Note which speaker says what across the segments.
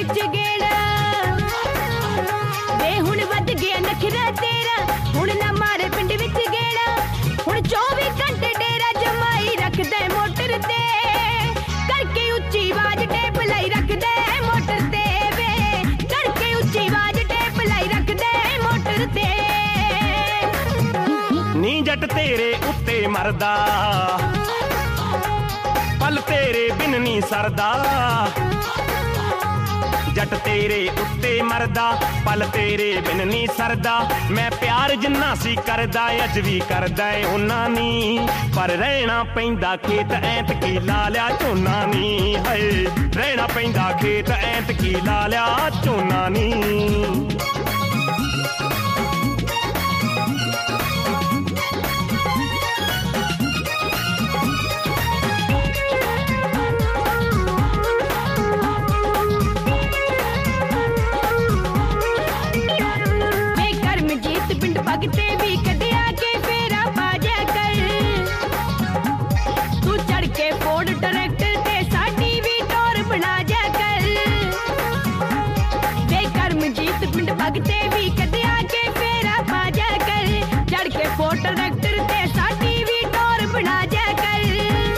Speaker 1: विच गेड़ा वे हुण वध गया नखरा तेरा हुण ना मारे पिंड विच गेड़ा हुण 24 घंटे डेरा जमाई रखदे मोटर ते करके उच्ची आवाज टेप लाई रखदे मोटर ते वे करके उच्ची आवाज टेप लाई रखदे मोटर ते
Speaker 2: नी जट तेरे उत्ते मरदा पल तेरे बिन नी सरदा जट तेरे उत्ते मरदा पल तेरे बिन नी सरदा मैं प्यार जिन्ना सी करदा अज भी करदा ए उन्ना नी पर रहना पैंदा खेत ऐत की ला लिया झोना नी हाय रहना पैंदा खेत ऐत की ला लिया झोना नी
Speaker 1: भगते भी कदे आके फेरा बाजा कर तू चढ़ के फोर्ड ट्रैक्टर ते साडी भी टोर बना जा कर वे कर्मजीत पिंड भगते भी कदे आके फेरा बाजा कर चढ़ के फोर्ड ट्रैक्टर ते साडी भी टोर बना जा कर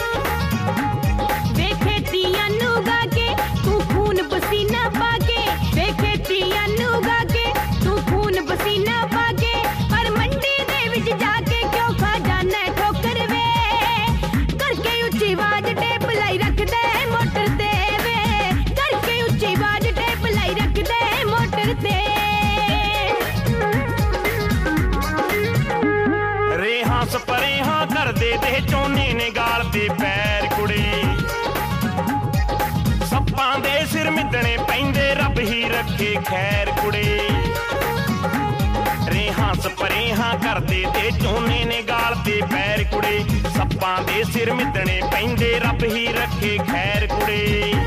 Speaker 1: वे खेतियां नू गा के तू खून पसीना पाके वे खेतियां नू गा के तू खून पसीना पाके जाके क्यों खा जाना ठोकर वे करके उच्ची आवाज टेप लाई रख दे मोटर ते वे करके उच्ची आवाज टेप लाई रख दे मोटर ते
Speaker 2: रेहां स्परेहां कर दे झोने ने गाल ते पैर कुड़े सप्पां दे सिर मिदणे पैंदे रब ही रखे खैर कुड़े रेहां स्परेहां करदे ते झोने ने गाल ते पैर कुड़े सप्पां दे सिर मिदणे पैंदे रब ही रखे खैर कुड़े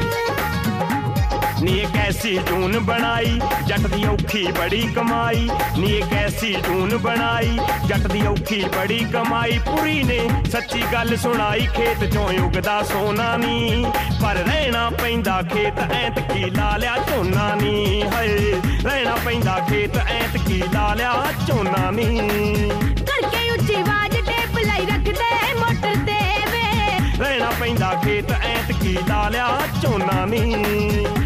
Speaker 2: नी एक ऐसी जून बनाई जट दी औखी बड़ी कमाई नी एक ऐसी जून बनाई जट दी औखी बड़ी कमाई पुरी ने सच्ची गल सुनाई खेत चों उगदा सोना नी पर रहना पैंदा खेत ऐत की ला लिया झोना नी हाय रहना पैंदा खेत ऐत की ला लिया झोना नी
Speaker 1: करके उच्ची आवाज टेप लाई रख दे मोटर ते वे
Speaker 2: रहना पैंदा खेत ऐत की ला लिया झोना नी